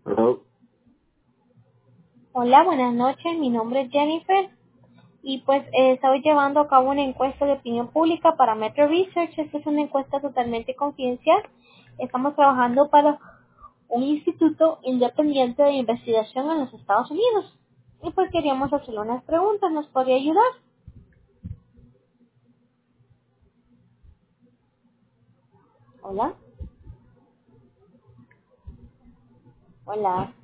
Hello. Hola, buenas noches. Mi nombre es Jennifer y pues estoy llevando a cabo una encuesta de opinión pública para Metro Research. Esta es una encuesta totalmente confidencial. Estamos trabajando para un instituto independiente de investigación en los Estados Unidos. Y pues queríamos hacerle unas preguntas. ¿Nos podría ayudar? Hola. Hola.